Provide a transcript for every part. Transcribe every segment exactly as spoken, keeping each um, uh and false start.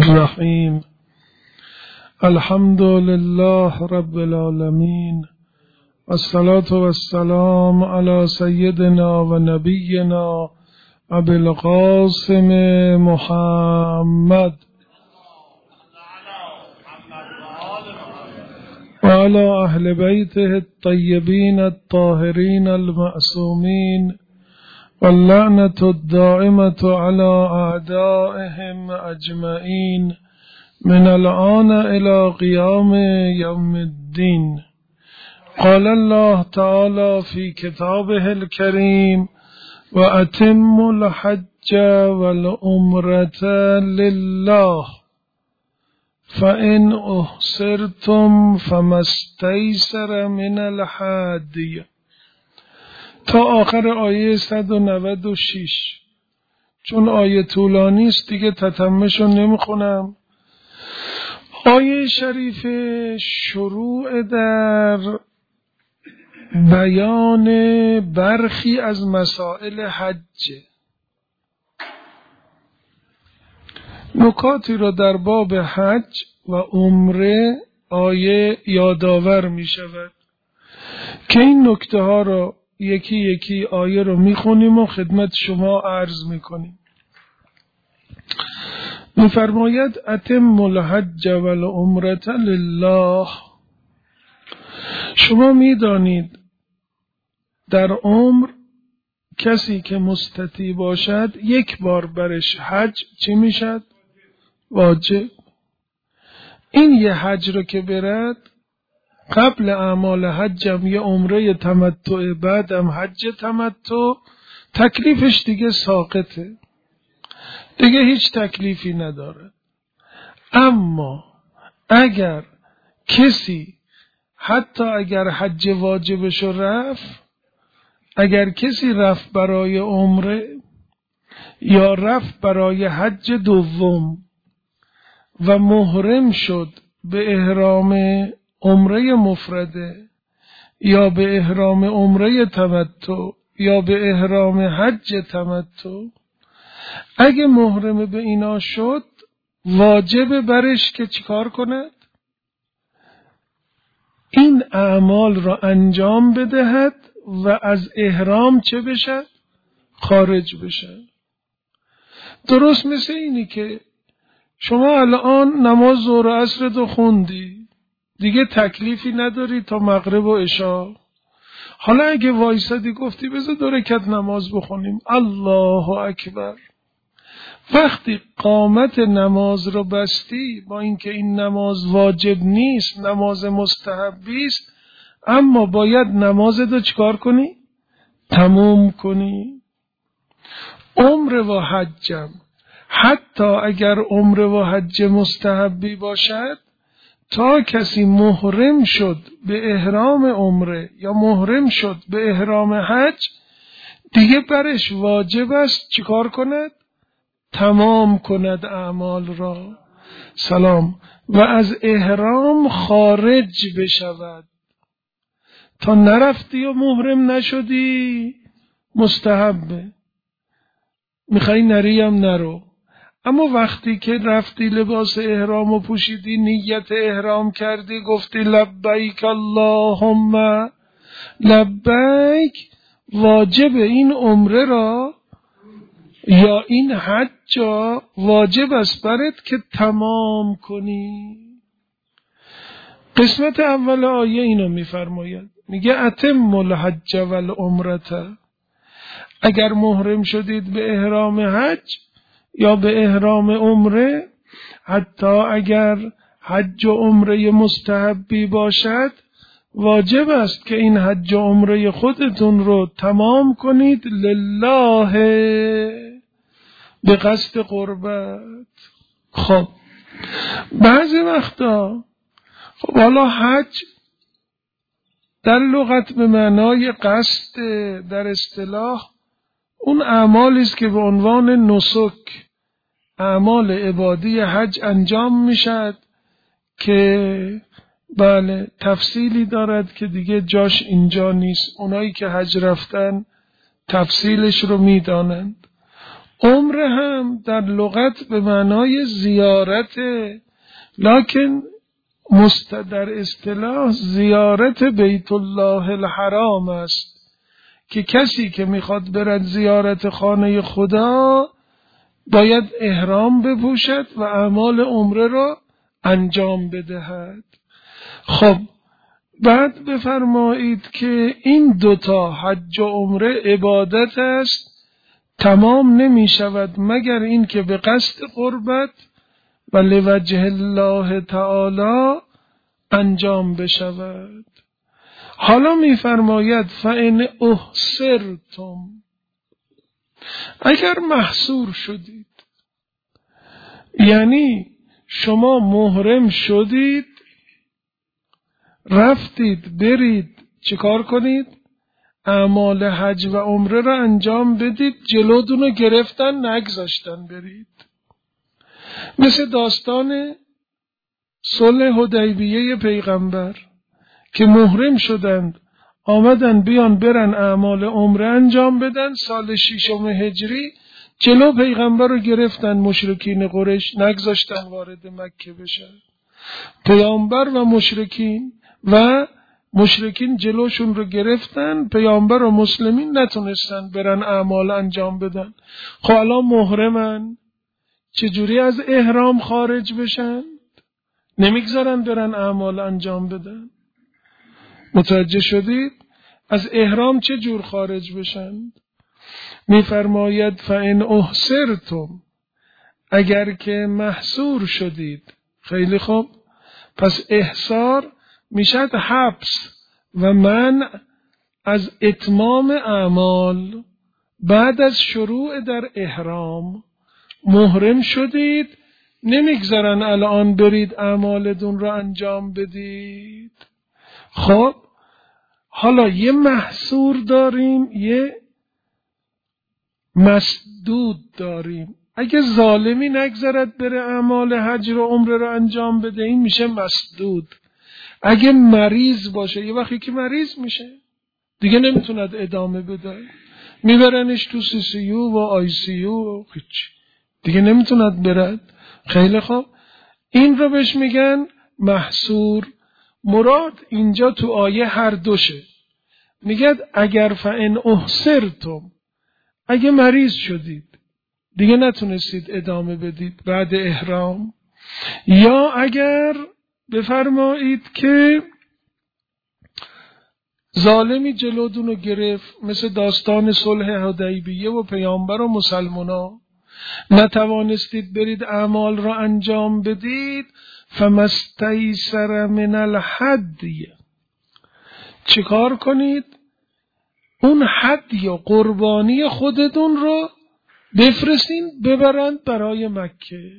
الرحیم. الحمد لله رب العالمین، والصلاة والسلام علی سیدنا و نبینا ابی القاسم محمد و علی اهل بیته الطیبین الطاهرین المعصومین واللعنة الدائمة على أعدائهم أجمعين من الآن إلى قيام يوم الدين. قال الله تعالى في كتابه الكريم: وأتم الحج والعمرة لله فإن أحصرتم فما استيسر من الهدي. تا آخر آیه صد و نود و شش. چون آیه طولانی است دیگه تتمه‌شو نمیخونم. آیه شریف شروع در بیان برخی از مسائل حج، نکاتی را در باب حج و عمره آیه یادآور می شود که این نکته ها را یکی یکی آیه رو میخونیم و خدمت شما عرض میکنیم. میفرماید اتم الحج والعمرة لله. شما میدانید در عمر کسی که مستطیع باشد یک بار برش حج چی میشد؟ واجب. این یه حج رو که برد، قبل اعمال حجم یه عمره تمتع، بعدم حج تمتع، تکلیفش دیگه ساقطه، دیگه هیچ تکلیفی نداره. اما اگر کسی حتی اگر حج واجبشو رفت، اگر کسی رفت برای عمره یا رفت برای حج دوم و محرم شد به احرام عمره مفرده یا به احرام عمره تمتع یا به احرام حج تمتع، اگه محرم به اینا شد واجب برش که چیکار کند؟ این اعمال را انجام بدهد و از احرام چه بشد؟ خارج بشد. درست مثل اینی که شما الان نماز ظهر و عصر تو خوندی، دیگه تکلیفی نداری تا مغرب و عشا. حالا اگه وایسادی گفتی بذار دو رکعت نماز بخونیم، الله اکبر، وقتی قامت نماز رو بستی، با اینکه این نماز واجب نیست، نماز مستحبی است، اما باید نمازت رو چکار کنی؟ تموم کنی. عمره و حجم، حتی اگر عمره و حج مستحبی باشد، تا کسی محرم شد به احرام عمره یا محرم شد به احرام حج، دیگه برش واجب است چیکار کند؟ تمام کند اعمال را. سلام. و از احرام خارج بشود. تا نرفتی و محرم نشدی مستحبه، میخوای نریم نرو. اما وقتی که رفتی لباس احرام و پوشیدی، نیت احرام کردی، گفتی لبیک اللهم لبیک، واجب این عمره را یا این حج را واجب است برات که تمام کنی. قسمت اول آیه اینو میفرماید، میگه اتم الحج والعمرة. اگر محرم شدید به احرام حج یا به احرام عمره، حتی اگر حج و عمره مستحبی باشد، واجب است که این حج و عمره خودتون رو تمام کنید لله، به قصد قربت. خب بعضی وقتا خب حالا حج در لغت به معنای قصد، در اصطلاح اون اعمالی است که به عنوان نسک، اعمال عبادی حج انجام میشد که بله تفصیلی دارد که دیگه جاش اینجا نیست. اونایی که حج رفتن تفصیلش رو میدانند. عمره هم در لغت به معنای زیارت، لکن مستدر اصطلاح زیارت بیت الله الحرام است که کسی که میخواد برد زیارت خانه خدا باید احرام بپوشد و اعمال عمره را انجام بدهد. خب بعد بفرمایید که این دوتا حج و عمره عبادت است، تمام نمی شود مگر این که به قصد قربت و لوجه الله تعالی انجام بشود. حالا می فرماید فإن احصرتم، اگر محصور شدید، یعنی شما محرم شدید رفتید برید چیکار کنید؟ اعمال حج و عمره را انجام بدید، جلودون رو گرفتن نگذاشتن برید. مثل داستان صلح حدیبیه پیغمبر که محرم شدند آمدن بیان برن اعمال عمره انجام بدن، سال ششم هجری جلو پیغمبر رو گرفتن مشرکین قریش، نگذاشتن وارد مکه بشن. پیامبر و مشرکین و مشرکین جلوشون رو گرفتن، پیامبر و مسلمین نتونستن برن اعمال انجام بدن. خب الان محرمن، چجوری از احرام خارج بشن؟ نمیگذارن برن اعمال انجام بدن. متوجه شدید؟ از احرام چه جور خارج بشن؟ میفرماید فإن احصرتم، اگر که محصور شدید. خیلی خوب، پس احصار میشد حبس و منع از اتمام اعمال بعد از شروع در احرام. محرم شدید، نمیگذارن الان برید اعمالتون را انجام بدید. خب حالا یه محصور داریم، یه مسدود داریم. اگه ظالمی نگذارد بره اعمال حج و عمره را انجام بده، این میشه مسدود. اگه مریض باشه، یه وقتی که مریض میشه دیگه نمیتوند ادامه بده، میبرنش تو سی سی یو و آی سی یو و هیچ دیگه نمیتوند برد. خیلی خوب، این رو بهش میگن محصور. مراد اینجا تو آیه هر دوشه. میگه اگر فإن احصرتم، اگه مریض شدید دیگه نتونستید ادامه بدید بعد احرام، یا اگر بفرمایید که ظالمی جلودونو گرفت، مثل داستان صلح حدیبیه و پیامبر و مسلمانا، نتوانستید برید اعمال را انجام بدید، فمستیسر من الهدی، چیکار کنید؟ اون حد یا قربانی خودتون رو بفرستین ببرند برای مکه.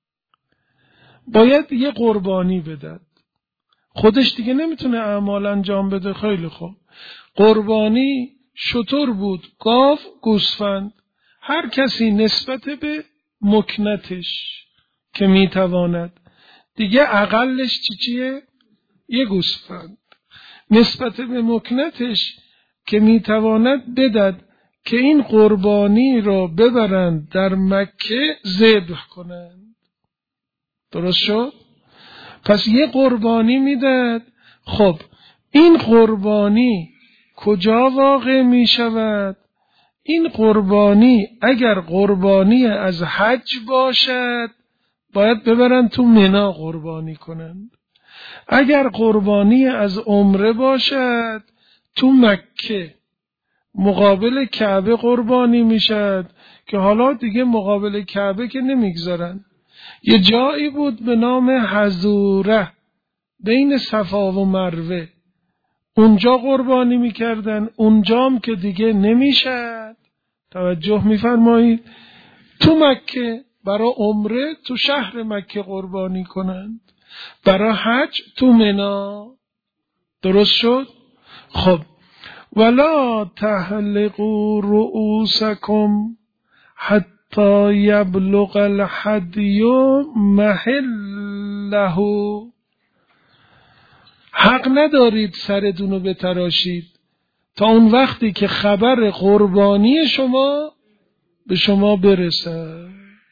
باید یه قربانی بدد، خودش دیگه نمیتونه اعمال انجام بده. خیلی خوب، قربانی شتر بود، گاو، گوسفند، هر کسی نسبت به مکنتش که میتواند. دیگه اقلش چی چیه؟ یه گوسفند نسبت به مکنتش که میتواند بدد که این قربانی را ببرند در مکه ذبح کنند. درست شد؟ پس یه قربانی میداد. خب این قربانی کجا واقع می شود؟ این قربانی اگر قربانی از حج باشد باید ببرن تو منا قربانی کنند. اگر قربانی از عمره باشد تو مکه مقابل کعبه قربانی میشد، که حالا دیگه مقابل کعبه که نمیگذارن. یه جایی بود به نام حضوره بین صفا و مروه، اونجا قربانی میکردن. اونجام که دیگه نمیشد، توجه میفرمایید، تو مکه برای عمره تو شهر مکه قربانی کنند، برای حج تو منا. درست شد؟ خب ولا تحلقوا رؤوسکم حتی یبلغ الهدی محله، حق ندارید سرتونو بتراشید تا اون وقتی که خبر قربانی شما به شما برسد.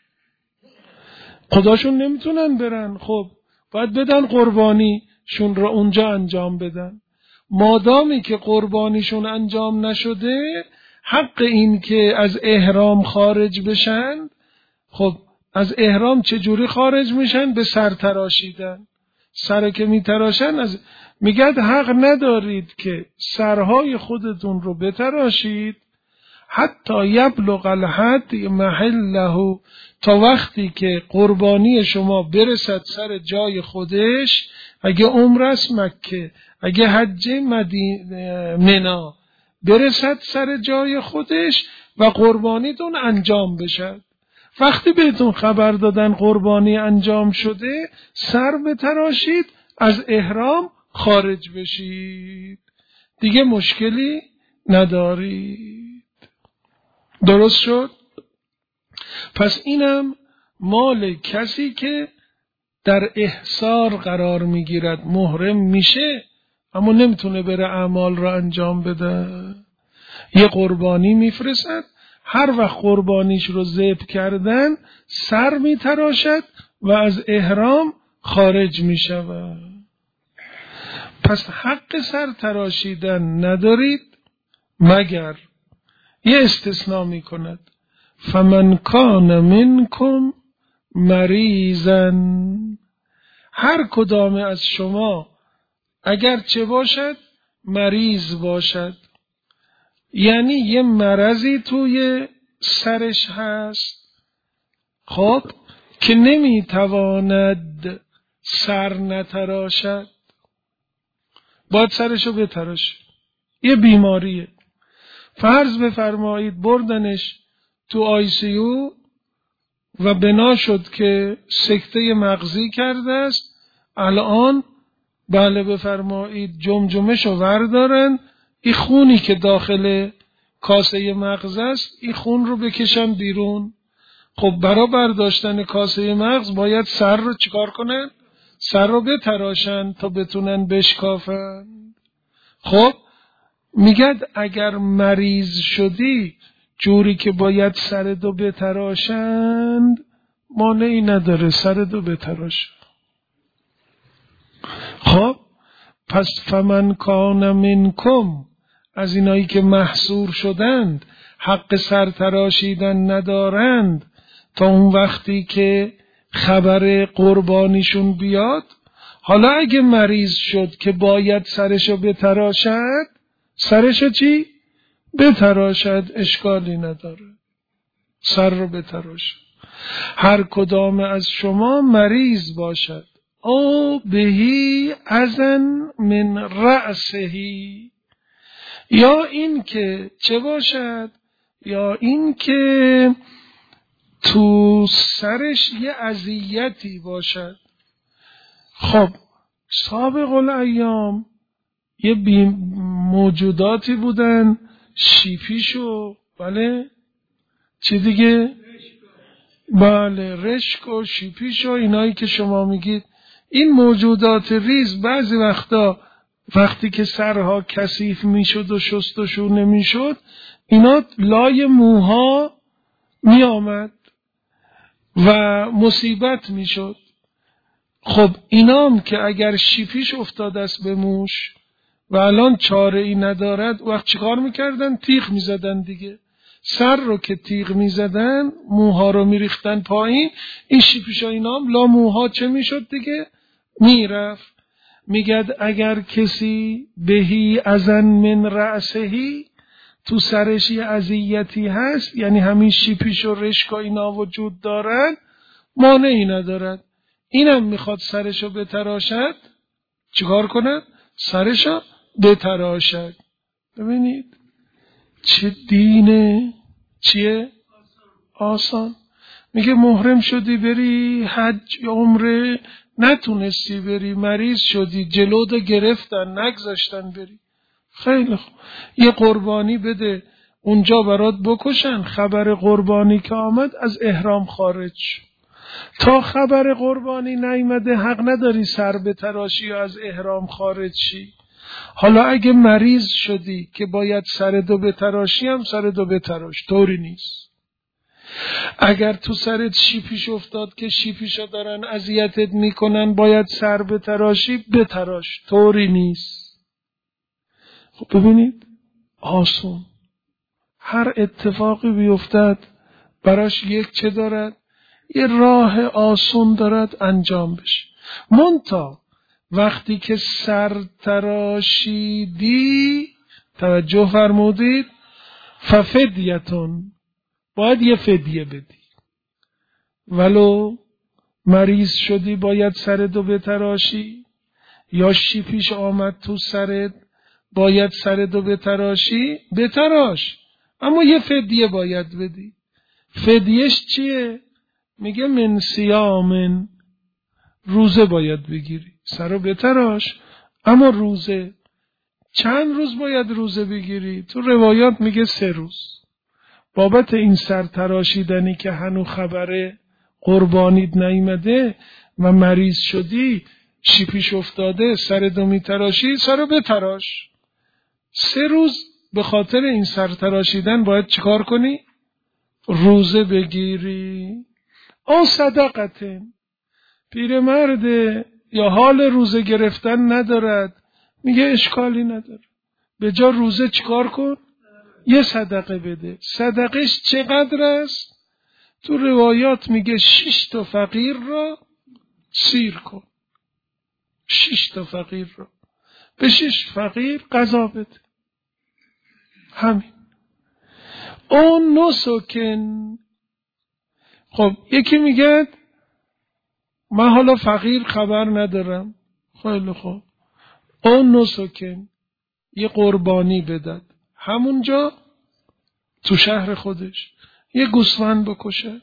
خداشون نمیتونن برن، خب باید بدن قربانیشون را اونجا انجام بدن. مادامی که قربانیشون انجام نشده، حق این که از احرام خارج بشن، خب از احرام چجوری خارج میشن؟ به سر تراشیدن. سر که میتراشن از میگد حق ندارید که سرهای خودتون رو بتراشید حتی یبلغ الحد محله، تا وقتی که قربانی شما برسد سر جای خودش. اگه عمره است مکه، اگه حج مدینه منا، برسد سر جای خودش و قربانیتون انجام بشد. وقتی بهتون خبر دادن قربانی انجام شده، سر بتراشید، از احرام خارج بشید، دیگه مشکلی ندارید. درست شد؟ پس اینم مال کسی که در احصار قرار میگیرد، محرم میشه اما نمیتونه بره اعمال را انجام بده. یه قربانی میفرستد، هر وقت قربانیش رو ذبح کردن سر میتراشد و از احرام خارج میشود. پس حق سر تراشیدن ندارید مگر یه استثناء میکند، فمن کان منکم مریضا، هر کدام از شما اگر چه باشد مریض باشد، یعنی یه مرضی توی سرش هست، خب که نمیتواند سر نتراشد، باید سرشو بتراشه، یه بیماریه. فرض بفرمایید بردنش تو آی سی یو و بنا شد که سکته مغزی کرده است، الان بله بفرمایید جمجمه‌شو وردارن، این خونی که داخل کاسه مغز است این خون رو بکشن بیرون. خب برای برداشتن کاسه مغز باید سر رو چیکار کنن؟ سر رو بتراشن تا بتونن بشکافن. خب میگد اگر مریض شدی جوری که باید سرتو بتراشند، مانعی نداره سرتو بتراش. خب پس فمن کان منکم، از اینایی که محصور شدند حق سر تراشیدن ندارند تا اون وقتی که خبر قربانیشون بیاد. حالا اگه مریض شد که باید سرشو بتراشد، سرشو چی؟ بتراشد، اشکالی نداره، سر رو بتراشد. هر کدام از شما مریض باشد او بهی اذن من رأسهی، یا این که چه باشد، یا این که تو سرش یه اذیتی باشد. خب سابق الایام یه موجوداتی بودن، شیپیشو، بله چی دیگه؟ بله رشک و شیپیشو، اینایی که شما میگید. این موجودات ریز بعضی وقتا وقتی که سرها کثیف میشد و شستشو نمیشد، اینا لای موها میآمد و مصیبت میشد. خب اینام که اگر شیپیش افتاده است به موش و الان چاره ای ندارد، وقت چیکار میکردن؟ تیغ میزدن دیگه. سر رو که تیغ میزدن، موها رو میریختن پایین، این شیپیشا اینام لا موها چه میشد دیگه؟ میرفت. میگد اگر کسی بهی اذن من رأسهی، تو سرش یه اذیتی هست، یعنی همین شیپیش و رشکا اینا وجود دارن، مانعی ندارد. اینم میخواد سرشو بتراشد، چیکار کند؟ سرشو بتراشد. ببینید چه دینه، چیه؟ آسان. میگه محرم شدی بری حج یا عمره، نتونستی بری، مریض شدی، جلوت گرفتن نگذاشتن بری، خیلی خوب یه قربانی بده اونجا برات بکشن. خبر قربانی که آمد از احرام خارج. تا خبر قربانی نیامده حق نداری سر به تراشی و از احرام خارج شی. حالا اگه مریض شدی که باید سر دو به تراشی، هم سر دو به تراش، طوری نیست. اگر تو سرت شیپیش افتاد که شیپیشا دارن اذیتت میکنن باید سر بتراشی، بتراش، طوری نیست. خب ببینید آسون، هر اتفاقی بیفتد براش یک چه دارد؟ یه راه آسون دارد انجام بشه. منتها وقتی که سر تراشیدی، توجه فرمودید، ففدیتون، باید یه فدیه بدی. ولو مریض شدی باید سرتو بتراشی، یا شیپیش آمد تو سرت باید سرتو بتراشی، بتراش، اما یه فدیه باید بدی. فدیهش چیه؟ میگه من صیامن، روزه باید بگیری. سرو بتراش اما روزه. چند روز باید روزه بگیری؟ تو روایات میگه سه روز. بابت این سر تراشیدنی که هنو خبره قربانیت نیمده و مریض شدی، شیپیش افتاده، سرتو میتراشی، سرو بتراش. سه روز به خاطر این سر تراشیدن باید چیکار کنی؟ روزه بگیری. او صدقتن، پیرمرده یا حال روزه گرفتن ندارد، میگه اشکالی نداره، به جا روزه چیکار کن؟ یه صدقه بده. صدقش چقدر است؟ تو روایات میگه شش تا فقیر را سیر کن. شش تا فقیر را، به شش فقیر غذا بده. همین. اون نسکن. خب یکی میگه من حالا فقیر خبر ندارم. خیلی خوب. اون نسکن، یه قربانی بدد همونجا تو شهر خودش، یه گوسفند بکشد.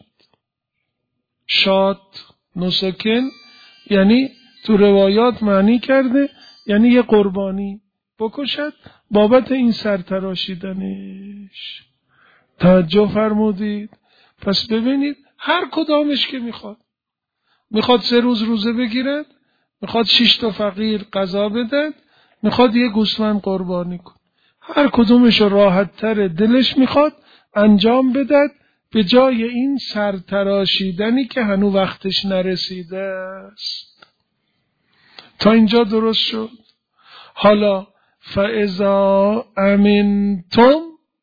شاد نسکن یعنی تو روایات معنی کرده یعنی یه قربانی بکشد بابت این سرتراشیدنش. توجه فرمودید؟ پس ببینید هر کدامش که میخواد، میخواد سه روز روزه بگیرد، میخواد شش تا فقیر غذا بدد، میخواد یه گوسفند قربانی کن، هر کدومش راحت تر دلش میخواد انجام بدد به جای این سرتراشیدنی که هنو وقتش نرسیده است. تا اینجا درست شد؟ حالا فاذا امنتم،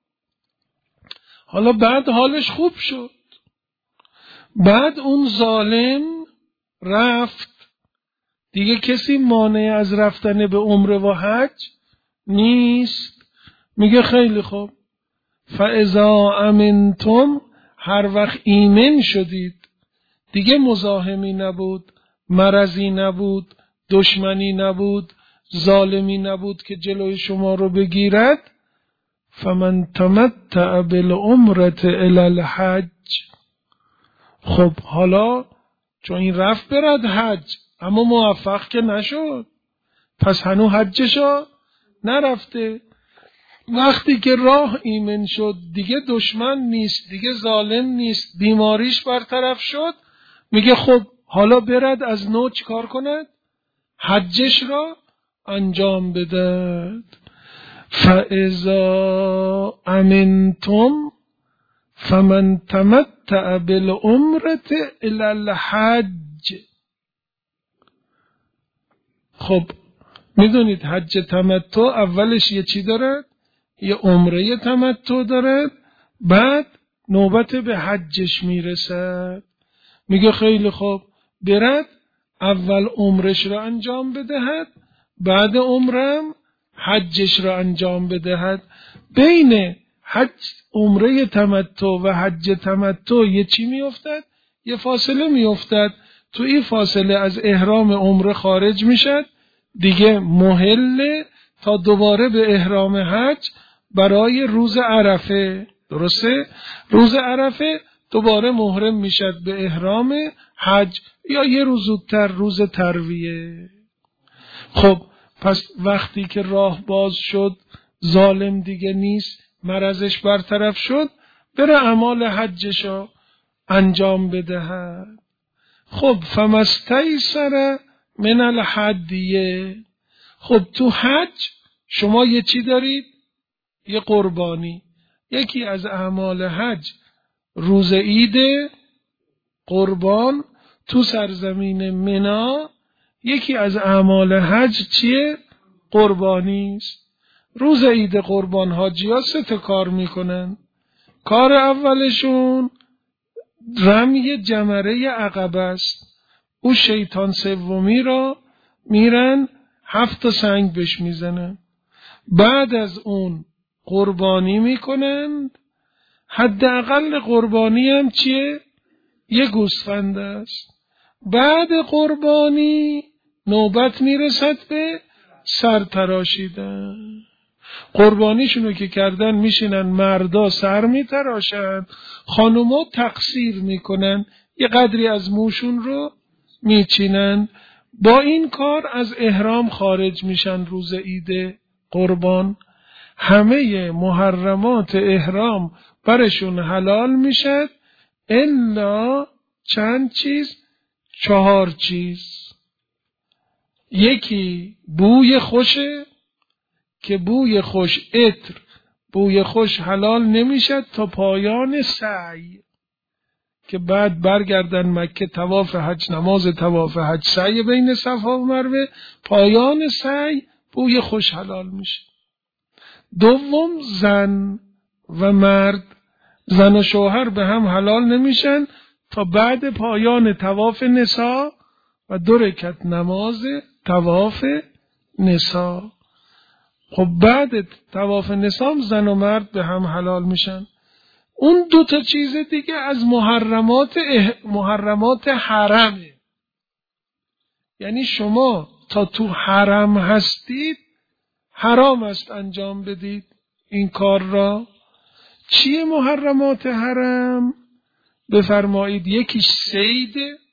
حالا بعد حالش خوب شد، بعد اون ظالم رفت، دیگه کسی مانع از رفتن به عمره و حج نیست. میگه خیلی خوب، فاذا امنتم، هر وقت ایمن شدید، دیگه مزاحمی نبود، مرضی نبود، دشمنی نبود، ظالمی نبود که جلوی شما رو بگیرد. فمن تمتع بالعمرة الی الحج، خب حالا چون این رفت برد حج اما موفق که نشد، پس هنو حجشا نرفته. وقتی که راه ایمن شد، دیگه دشمن نیست، دیگه ظالم نیست، بیماریش برطرف شد، میگه خب حالا برد از نو چیکار کند؟ حجش را انجام بدهد. فاذا امنتم فمن تمتع بالعمرة الی الحج. خب میدونید حج تمتع اولش یه چی دارد؟ یه عمره تمتع دارد، بعد نوبت به حجش میرسد. میگه خیلی خوب، برد اول عمرش را انجام بدهد، بعد عمرم حجش را انجام بدهد. بین حج عمره تمتع و حج تمتع یه چی میافتد؟ یه فاصله میافتد. تو این فاصله از احرام عمره خارج میشد، دیگه محل تا دوباره به احرام حج برای روز عرفه. درسته؟ روز عرفه دوباره محرم میشد به احرام حج، یا یه روز زودتر روز ترویه. خب پس وقتی که راه باز شد، ظالم دیگه نیست، مرضش برطرف شد، بره اعمال حجشو انجام بدهد. خب فمستیسر من الهدیه. خب تو حج شما یه چی دارید؟ یه قربانی. یکی از اعمال حج روز عید قربان تو سرزمین منا یکی از اعمال حج چیه؟ قربانی است. روز عید قربان حاجی‌ها سه تا کار میکنن. کار اولشون رمی جمره عقبه است. او شیطان سومی را میرن هفت تا سنگ بهش میزنن. بعد از اون قربانی میکنن. حداقل قربانی هم چیه؟ یه گوسفند است. بعد قربانی نوبت میرسد به سر تراشیدن. قربانیشونو که کردن میشینن، مردا سر میتراشن، خانوما تقصیر میکنن، یه قدری از موشون رو میچینن. با این کار از احرام خارج میشن. روز عید قربان همه محرمات احرام برشون حلال میشد الا چند چیز؟ چهار چیز. یکی بوی خوشه که بوی خوش عطر، بوی خوش حلال نمیشد تا پایان سعی، که بعد برگردن مکه طواف حج، نماز طواف حج، سعی بین صفا و مروه، پایان سعی بوی خوش حلال میشه. دوم زن و مرد، زن و شوهر به هم حلال نمیشن تا بعد پایان طواف نساء و دو رکعت نماز طواف نساء. خب بعد طواف نساء زن و مرد به هم حلال میشن. اون دو تا چیز دیگه از محرمات اح... محرمات حرمه. یعنی شما تا تو حرم هستید حرام است انجام بدید این کار را. چیه محرمات حرم؟ بفرمایید یکیش صید،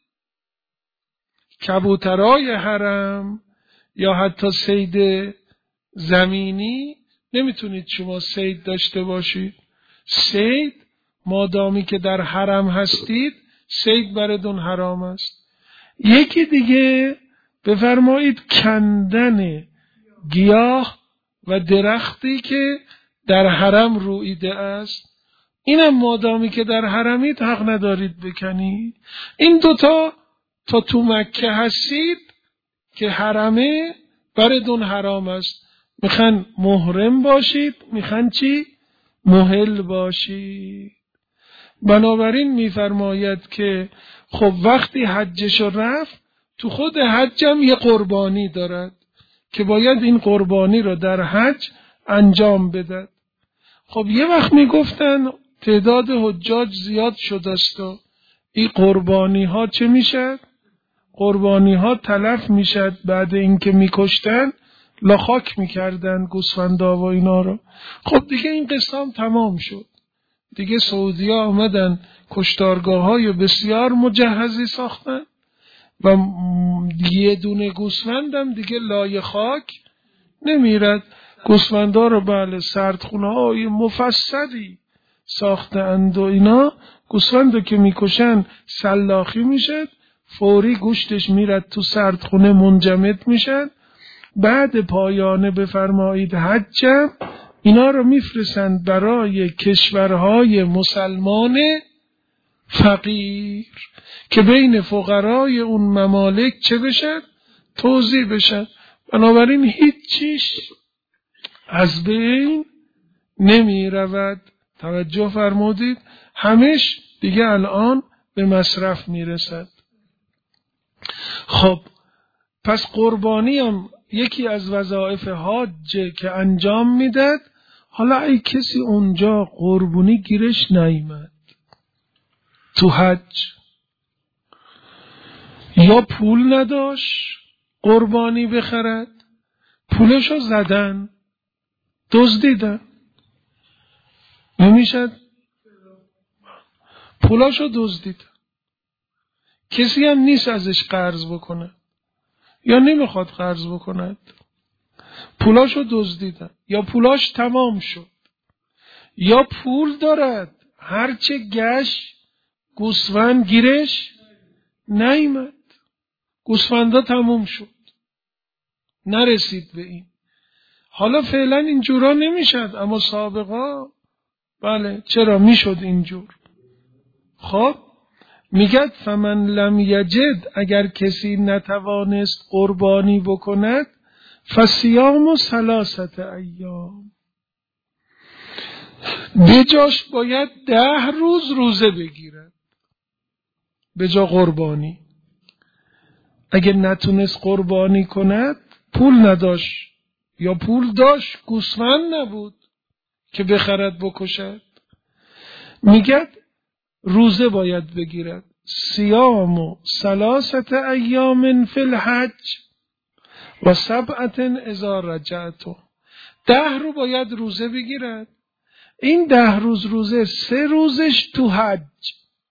کبوترای حرم یا حتی صید زمینی نمیتونید شما صید داشته باشید. صید مادامی که در حرم هستید صید براتون حرام است. یکی دیگه بفرمایید کندن گیاه و درختی که در حرم رویده است، اینم مادامی که در حرمید حق ندارید بکنید. این دوتا تا تو مکه هستید که حرمه براتون حرام است. میخوان محرم باشید، میخوان چی؟ محل باشید. بنابراین میفرماید که خب وقتی حجشو رفت تو خود حجم یه قربانی دارد که باید این قربانی رو در حج انجام بده. خب یه وقت میگفتن تعداد حجاج زیاد شده است و این قربانی ها چه میشد؟ قربانی ها تلف میشد. بعد اینکه میکشتن لاخاک میکردن گوسفندا و اینا رو. خب دیگه این قصه هم تمام شد. دیگه سعودی ها آمدن کشتارگاه های بسیار مجهزی ساختن و یه دونه گوسفندم دیگه لای خاک نمیرد. گوسفندا رو بله سردخونه های مفصلی ساختند و اینا. گوسفندو که میکشن سلاخی میشد، فوری گوشتش میرد تو سردخونه منجمد میشد. بعد پایانه بفرمایید حجم اینا رو میفرستند برای کشورهای مسلمان فقیر که بین فقرای اون ممالک چه بشن؟ توزیع بشن. بنابراین هیچ چیز از بین نمی رود. توجه فرمودید؟ همش دیگه الان به مصرف می رسد. خب پس قربانی هم یکی از وظایف حاج که انجام میداد. حالا ای کسی اونجا قربانی گیرش نیامد تو حج یا پول نداشت قربانی بخرد، پولشو زدن دزدیدن، نمیشد پولاشو دزدید، کسی هم نیست ازش قرض بکنه یا نمیخواد قرض بکند، پولاشو دزدیدن یا پولاش تمام شد یا پول دارد هرچه گشت گوسفند گیرش نیامد، گوسفندا تموم شد نرسید به این. حالا فعلا اینجورا نمیشد اما سابقا بله چرا میشد اینجور. خب میگه فمن لم یجد، اگر کسی نتوانست قربانی بکند، فصیام ثلاثه ایام، به جاش باید ده روز روزه بگیرد به جا قربانی. اگر نتونست قربانی کند، پول نداشت یا پول داشت گوسفند نبود که بخرد بکشد، میگه روزه باید بگیرد. صیام ثلاثه ایام فی الحج و سبعة اذا رجعتم، ده رو باید روزه بگیرد. این ده روز روزه، سه روزش تو حج،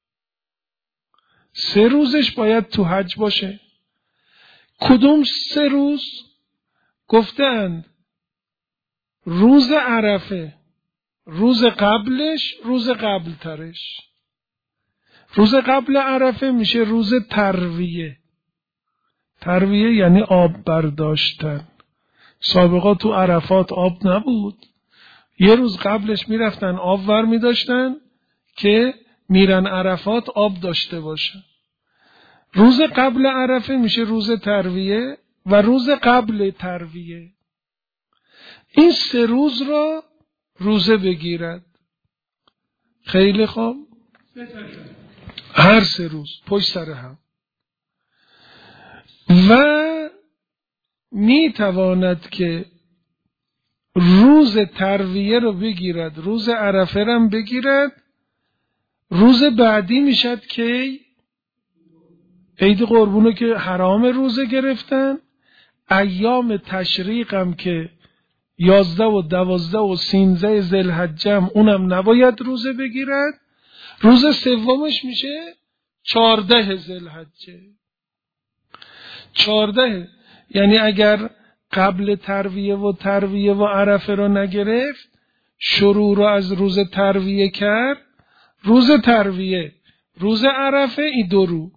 سه روزش باید تو حج باشه. کدوم سه روز؟ گفتند روز عرفه، روز قبلش، روز قبل ترش. روز قبل عرفه میشه روز ترویه. ترویه یعنی آب برداشتن. سابقا تو عرفات آب نبود، یه روز قبلش میرفتن آب ور میداشتن که میرن عرفات آب داشته باشن. روز قبل عرفه میشه روز ترویه و روز قبل ترویه. این سه روز را روزه بگیرد. خیلی خوب، هر سه روز پشت سر هم. و می تواند که روز ترویه رو بگیرد، روز عرفه رو بگیرد. روز بعدی میشد که عید قربونو که حرام روزه گرفتن. ایام تشریق هم که یازده و دوازده و سینزده ذوالحجه اونم نباید روزه بگیرد. روز سومش میشه چارده ذوالحجه. چارده یعنی اگر قبل ترویه و ترویه و عرفه رو نگرفت، شروع رو از روز ترویه کرد، روز ترویه، روز عرفه، این دو رو.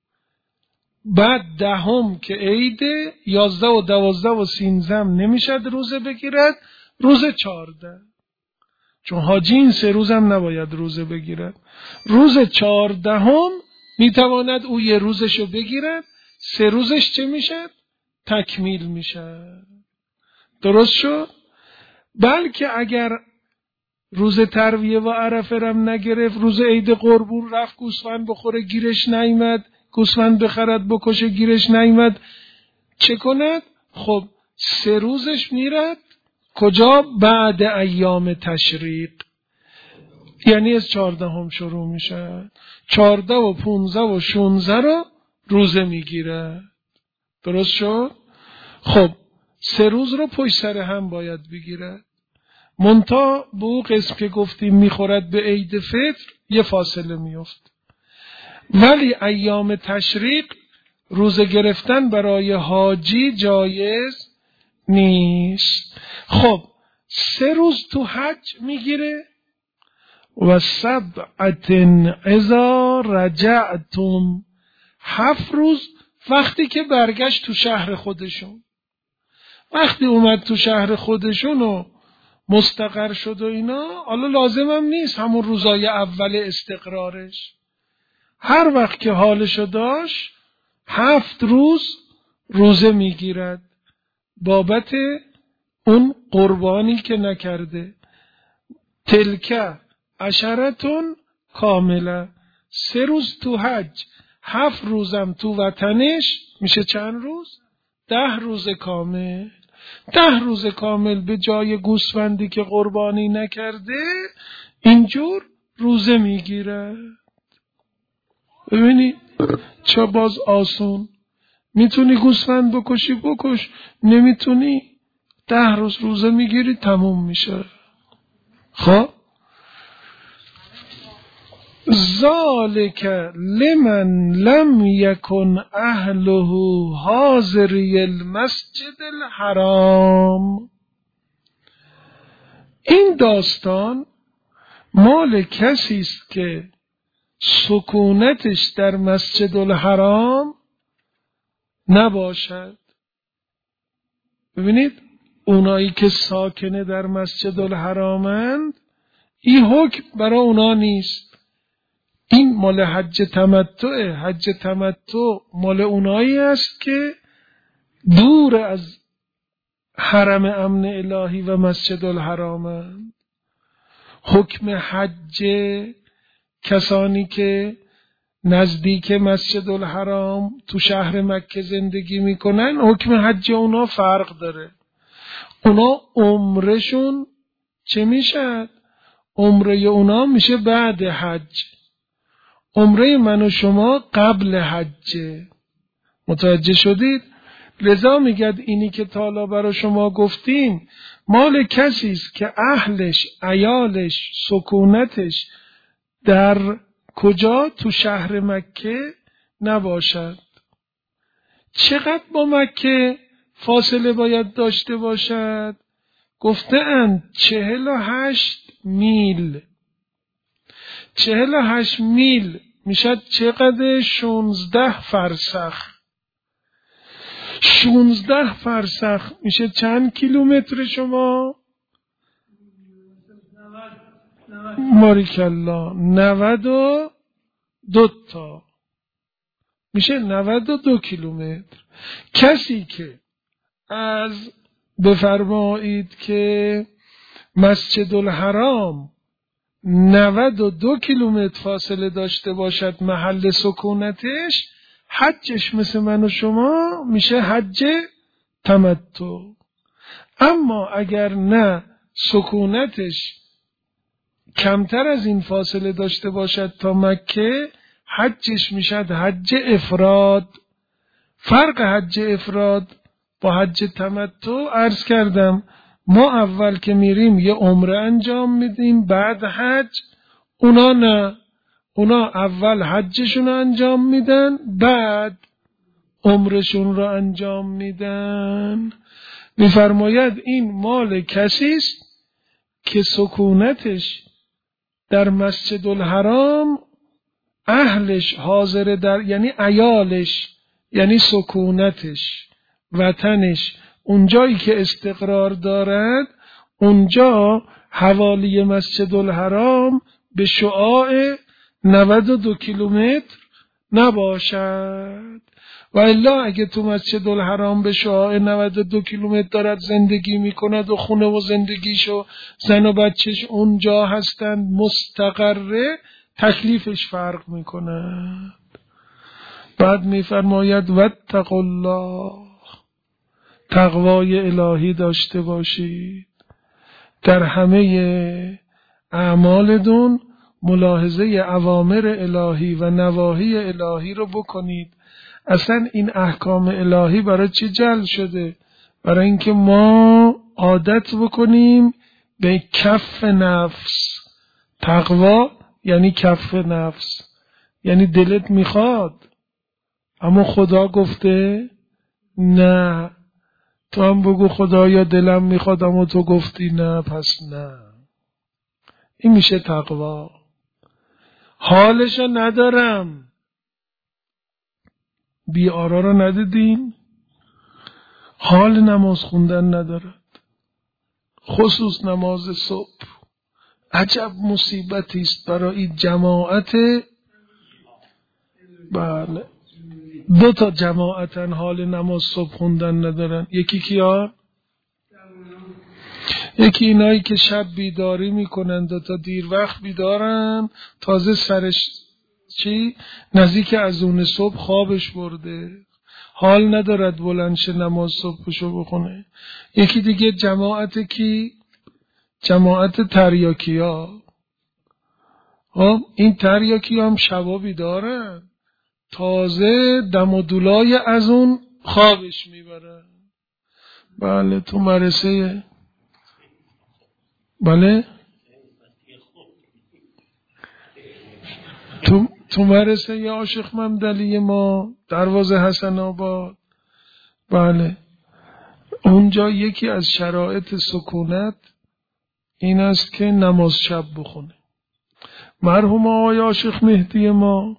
بعد دهم که عیده، یازده و دوازده و سینزده نمیشد روزه بگیرد، روز چارده. چون حاجی این سه روز هم نباید روزه بگیرد. روز چهاردهم میتواند او یه روزشو بگیرد، سه روزش چه میشد؟ تکمیل میشد. درست شد؟ بلکه اگر روز ترویه و عرفه رم نگرفت، روز عید قربون رفت گوسفند بخوره گیرش نیامد، گوسفند بخرد بکشه گیرش نیامد، چه کند؟ خب سه روزش میرد کجا؟ بعد ایام تشریق، یعنی از چهاردهم شروع میشه. چهارده و پونزده و شونزده رو روزه میگیره. درست شد؟ خب سه روز رو پشت سر هم باید بگیره. منتها به اون قسم که گفتیم میخورد به عید فطر یه فاصله میفت. ولی ایام تشریق روزه گرفتن برای حاجی جایز نیست. خب سه روز تو حج میگیره و سبعت اذا رجعتم، هفت روز وقتی که برگشت تو شهر خودشون. وقتی اومد تو شهر خودشون و مستقر شد و اینا، حالا لازم هم نیست همون روزای اول استقرارش، هر وقت که حالشو داشت هفت روز روزه میگیرد بابت اون قربانی که نکرده. تلکه عشرتون کامله، سه روز تو حج، هفت روزم تو وطنش، میشه چند روز؟ ده روز کامل. ده روز کامل به جای گوسفندی که قربانی نکرده اینجور روزه میگیره. ببینی چه باز آسون. میتونی گوسفند بکشی بکش، نمیتونی ده روز روزه میگیری تموم میشه. خب ذالک لمن لم یکن اهله حاضری المسجد الحرام، این داستان مال کسی است که سکونتش در مسجد الحرام نباشد. ببینید اونایی که ساکنه در مسجد الحرامند این حکم برای اونا نیست. این مال حج تمتع. حج تمتع مال اونایی است که دور از حرم امن الهی و مسجد الحرام. حکم حج کسانی که نزدیک مسجد الحرام تو شهر مکه زندگی میکنن، حکم حج اونا فرق داره. اونا عمرشون چه میشه؟ عمره اونا میشه بعد حج. عمره من و شما قبل حج. متوجه شدید؟ لذا میگد اینی که تالا برای شما گفتیم مال کسی است که اهلش، عیالش، سکونتش در کجا؟ تو شهر مکه نباشد. چقدر با مکه فاصله باید داشته باشد؟ گفته اند چهل و هشت میل. چهل و هشت میل میشد چقدر؟ شونزده فرسخ. شونزده فرسخ میشه چند کیلومتر شما؟ باریک الله، نود و دو تا میشه نود و دو کیلومتر. کسی که از بفرمایید که مسجد الحرام نود و دو کیلومتر فاصله داشته باشد محل سکونتش، حجش مثل من و شما میشه حج تمتع. اما اگر نه سکونتش کمتر از این فاصله داشته باشد تا مکه، حجش میشد حج افراد. فرق حج افراد با حج تمتع عرض کردم. ما اول که میریم یه عمره انجام میدیم بعد حج. اونا نه، اونا اول حجشون رو انجام میدن بعد عمرشون رو انجام میدن. میفرماید این مال کسی است که سکونتش در مسجد الحرام، اهلش حاضر در، یعنی عیالش، یعنی سکونتش، وطنش، اونجایی که استقرار دارد، اونجا حوالی مسجد الحرام به شعاع نود و دو کیلومتر نباشد. و الا اگه تو مسجد الحرام به شعاع نود و دو کیلومتر دارد زندگی میکند و خونه و زندگیشو، زن و بچهش اونجا هستند مستقره، تکلیفش فرق میکند. بعد میفرماید واتقوا الله، تقوای الهی داشته باشید در همه اعمالتون. ملاحظه اوامر الهی و نواهی الهی رو بکنید. اصلا این احکام الهی برای چه جعل شده؟ برای اینکه ما عادت بکنیم به کف نفس. تقوا یعنی کف نفس، یعنی دلت میخواد اما خدا گفته نه. تو هم بگو خدایا دلم میخواد اما تو گفتی نه، پس نه. این میشه تقوا. حالشو ندارم. بیارا رو ندیدین؟ حال نماز خوندن ندارد، خصوص نماز صبح. عجب مصیبتی است برای جماعت. بله، دو تا جماعتن حال نماز صبح خوندن ندارن. یکی کیا؟ یکی اینایی که شب بیداری میکنن دو تا دیر وقت بیدارن، تازه سرش چی؟ نزدیک از اون صبح خوابش برده، حال ندارد بلندش نماز صبحشو بخونه. یکی دیگه جماعت کی؟ جماعت تریاکی ها. این تریاکی هم شبا بیدارن، تازه دم و دولای از اون خوابش میبرن. بله تو مرسه، بله تو تو مرسه یا عاشق ممدلی ما دروازه حسن آباد. بله اونجا یکی از شرایط سکونت این است که نماز شب بخونه. مرحوم آقای عاشق مهدی ما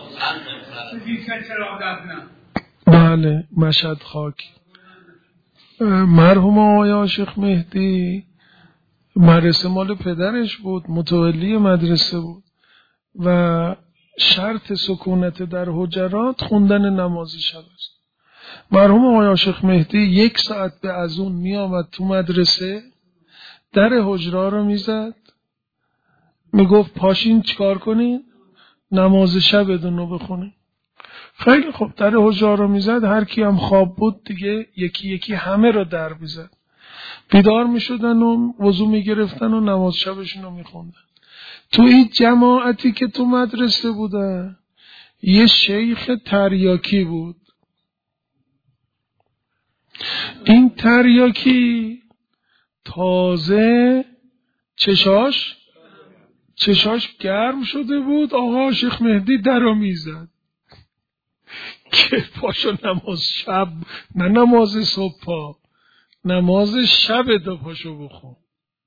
بله مشهد خاک مرحوم آقای عاشق مهدی مدرسه مال پدرش بود، متولی مدرسه بود و شرط سکونت در حجرات خوندن نماز شب است. مرحوم آقای عاشق مهدی یک ساعت به از اون می آمد تو مدرسه، در حجرا رو می زد، می گفت پاشین چیکار کنین؟ نماز شبتون رو بخونین. خیلی خوب، در حجرا رو می زد، هر کی هم خواب بود دیگه یکی یکی همه رو در می زد. بیدار می شدن و وضو می گرفتن و نماز شبشون رو می خوندن. تو این جماعتی که تو مدرسه بودن یه شیخ تریاکی بود. این تریاکی تازه چشاش چشاش گرم شده بود. آقا شیخ مهدی در رو میزد که پاشو نماز شب، نه نماز صبح پا، نماز شب دو پاشو بخون.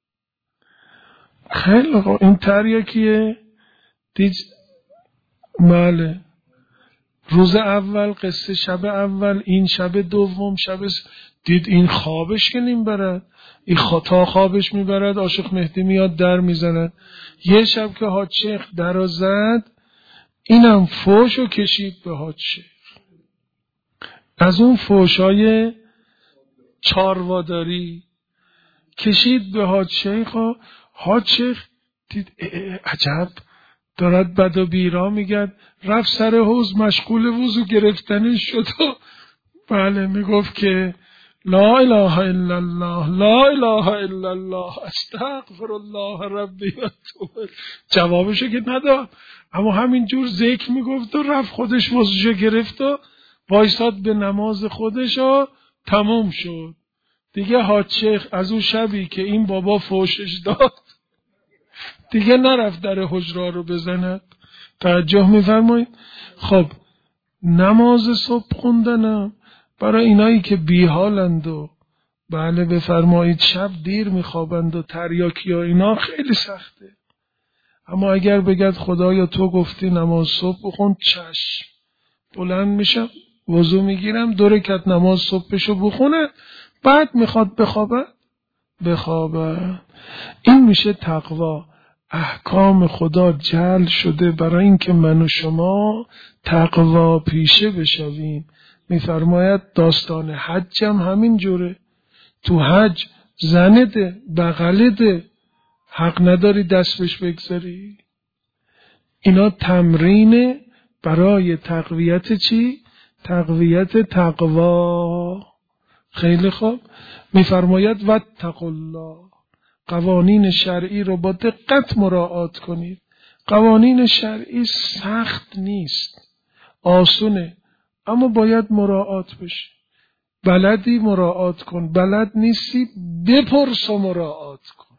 خیلی خوب، این تریاکیه دید. بله، روز اول قصه، شب اول، این شب دوم، شب دید این خوابش که نیم برد، این تا خوابش میبرد عاشق مهدی میاد در میزند. یه شب که حاج شیخ در زد، اینم فوشو کشید به حاج شیخ. از اون فوشای چارواداری کشید به حاج شیخ و حاج شیخ دید عجب دارد بد و بیرا میگد، رفت سر حوض مشغول وضو گرفتنش شد و بله میگفت که لا اله الا الله، لا اله الا الله، استغفر الله ربی و توب. جوابشو که نداد، اما همینجور ذکر میگفت و رفت خودش وضوشو گرفت و وایساد به نماز خودش و تمام شد. دیگه حاج شیخ از اون شبی که این بابا فوشش داد دیگه نرفت در حجرا رو بزند. توجه میفرمایید؟ خب نماز صبح خوندنم برای اینایی که بیحالند و بله بفرمایید شب دیر میخوابند و تریاکی ها اینا خیلی سخته. اما اگر بگد خدایا تو گفتی نماز صبح بخون، چشم، بلند میشم وضو میگیرم دو رکعت نماز صبحشو بخونه، بعد میخواد بخوابه بخوابه. این میشه تقوا. احکام خدا جل شده برای اینکه من و شما تقوا پیشه بشویم. میفرماید داستان حج هم همین جوره. تو حج زنده بغلده، حق نداری دست بهش بگذاری. اینا تمرینه برای تقویت چی؟ تقویت تقوا. خیلی خوب. میفرماید واتقوا الله، قوانین شرعی رو با دقت مراعات کنید. قوانین شرعی سخت نیست، آسونه، اما باید مراعات بشه. بلدی مراعات کن، بلد نیستی بپرس و مراعات کن.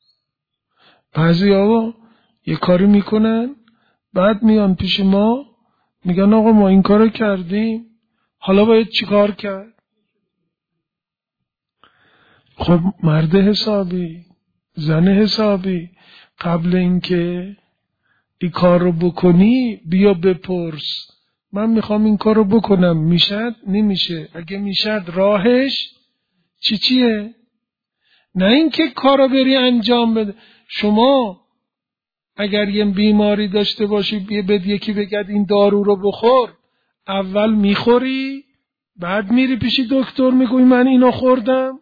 بعضی آقا یه کاری میکنن بعد میان پیش ما میگن آقا ما این کارو کردیم، حالا باید چی کار کرد؟ خب مرد حسابی، زن حسابی، قبل اینکه این کار رو بکنی بیا بپرس من میخوام این کار رو بکنم، میشد نمیشه، اگه میشد راهش چی چیه؟ نه اینکه کار رو بری انجام بده. شما اگر یه بیماری داشته باشی بیا بد یکی بگد این دارو رو بخور، اول میخوری بعد میری پیشی دکتر میگوی من اینو خوردم؟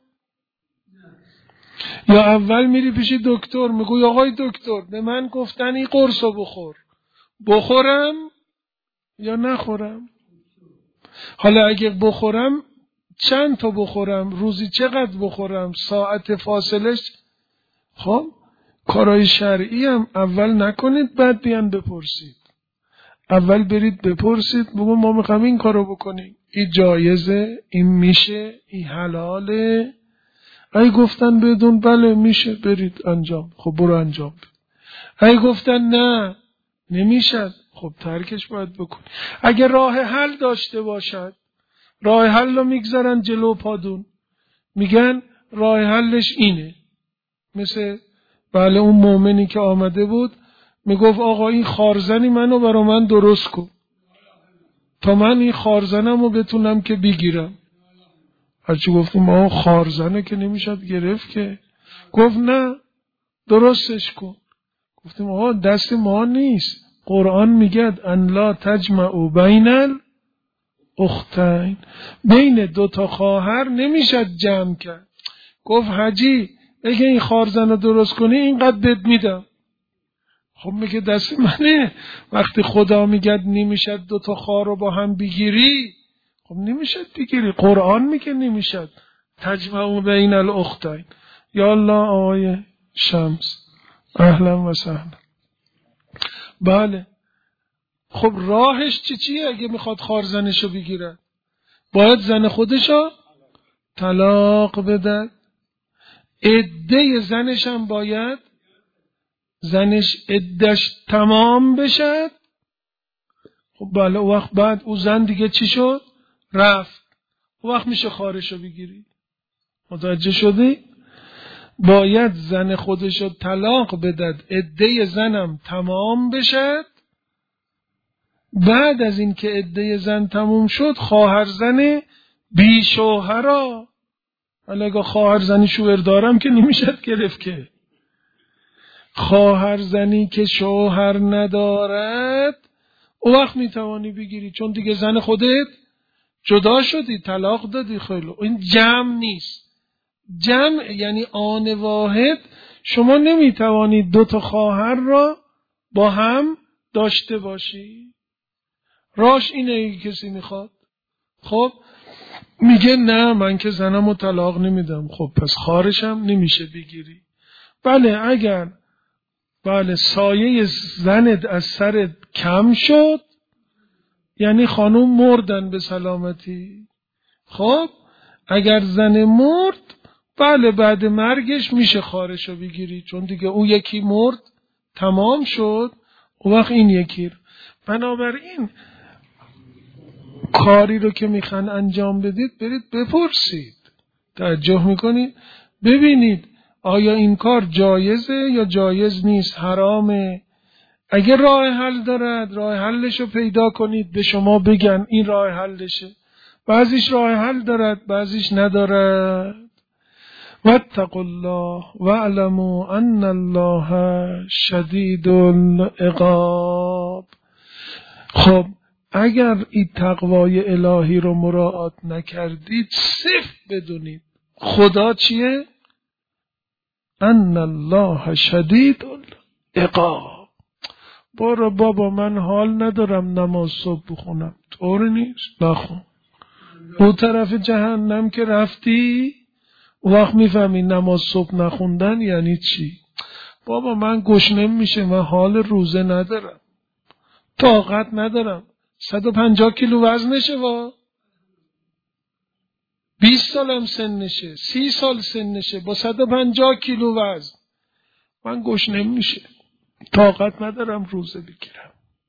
یا اول میری پیشی دکتر میگوی آقای دکتر به من گفتن این قرص رو بخور، بخورم یا نخورم؟ حالا اگه بخورم چند تا بخورم، روزی چقدر بخورم، ساعت فاصلش؟ خب کارهای شرعی هم اول نکنید بعد بیان بپرسید. اول برید بپرسید بگو ما میخوام این کارو بکنیم، این جایزه، این میشه، این حلاله. ای گفتن بدون بله میشه برید انجام، خب برو انجام بید. ای گفتن نه نمیشد، خب ترکش باید بکن. اگه راه حل داشته باشد، راه حل رو میگذارن جلو پادون، میگن راه حلش اینه. مثل بله اون مومنی که آمده بود میگفت آقا این خارزنی منو برا من درست کن تا من این خارزنم رو بتونم که بگیرم. هرچی گفتیم ما خارزنه که نمیشد گرفت که. گفت نه درستش کن. گفتیم آقا دست ما نیست، قرآن میگه ان لا تجمعوا بین الاختین، بین دو تا خواهر نمیشد جمع کرد. گفت حاجی اگه این خارزن رو درست کنی اینقدر بد میدم. خب میگه دست منه، وقتی خدا میگه نمیشد دو تا خواهر رو با هم بگیری، خب نمیشد بگیری. قرآن میگه نمیشد تجمعوا بین الاختین. یا الله آقای شمس اهلا و سهلا. بله خب راهش چی چیه اگه میخواد خارزنشو بگیره؟ باید زن خودشو طلاق بده، عده زنش هم باید زنش عدش تمام بشه. خب بله او وقت بعد او زن دیگه چی شد؟ رفت. او وقت میشه خارشو بگیری. متوجه شدی؟ باید زن خودشو طلاق بدد، عده زنم تمام بشه. بعد از این که عده زن تموم شد خواهر زن بی شوهرا، حالا اگه خواهر زنی شوهر دارم که نمیشد گرفت که. خواهر زنی که شوهر ندارد او وقت میتوانی بگیری، چون دیگه زن خودت جدا شدی، طلاق دادی. خیلی این جمع نیست. جمع یعنی آن واحد شما نمیتوانید دو تا خواهر را با هم داشته باشی. راش اینه اگه کسی میخواد. خب میگه نه من که زنم رو طلاق نمیدم، خب پس خواهرشم نمیشه بگیری. بله اگر بله سایه زنت از سرت کم شد، یعنی خانوم مردن به سلامتی. خب اگر زن مرد، بله بعد مرگش میشه خواهرشو بگیری، چون دیگه او یکی مرد تمام شد، او وقت این یکی. بنابراین کاری رو که میخوان انجام بدید برید بپرسید، توجه میکنید ببینید آیا این کار جایزه یا جایز نیست، حرامه. اگر راه حل دارد راه حلش رو پیدا کنید، به شما بگن این راه حلشه. بعضیش راه حل دارد بعضیش ندارد. واتقوا الله واعلموا ان الله شدید العقاب. خب اگر این تقوای الهی رو مراعات نکردید صرف بدونید خدا چیه؟ ان الله شدید العقاب. برو بابا من حال ندارم نماز صبح بخونم، طور نیست، نخون. اون طرف جهنم که رفتی وقت میفهمی نماز صبح نخوندن یعنی چی. بابا من گشنم میشه، من حال روزه ندارم، طاقت ندارم. صد و پنجاه کیلو وزنشه وا، بیست سالم سنشه، سی سال سنشه، با صد و پنجاه کیلو وزن من گشنم میشه، طاقت ندارم روزه بگیرم.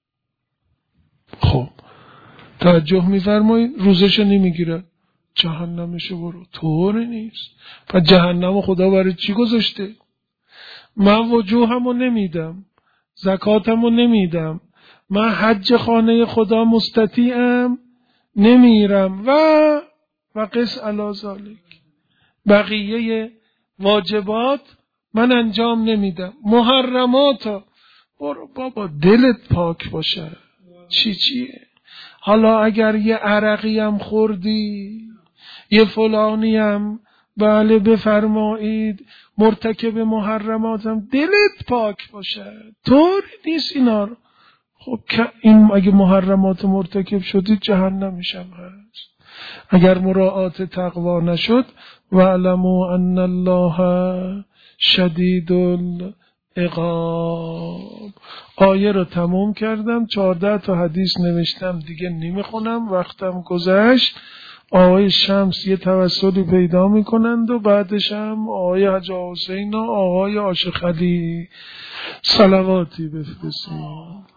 خب توجه میفرمایید، روزشو نمیگیره، جهنمشو برو. طور نیست. پس جهنم خدا برای چی گذاشته؟ من وجوهمو نمیدم، زکاتمو نمیدم، من حج خانه خدا مستطیعم نمیرم و و قس علی ذالک، بقیه واجبات من انجام نمیدم، محرمات. برو بابا دلت پاک باشه. چی چیه؟ حالا اگر یه عرقی هم خوردی، یه فلانی هم بله بفرمایید مرتکب محرماتم، دلت پاک باشه. طور نیست اینا رو. خب این اگه محرمات مرتکب شدید جهنمش هم هست. اگر مراعات تقوا نشد واعلموا ان الله شدید العقاب. آیه رو تموم کردم، چهارده تا حدیث نوشتم دیگه نمیخونم، وقتم گذشت. آقای شمس یه توسلی پیدا میکنند و بعدش هم آقای حاج حسین و آقای عاشق علی صلواتی بفرستید.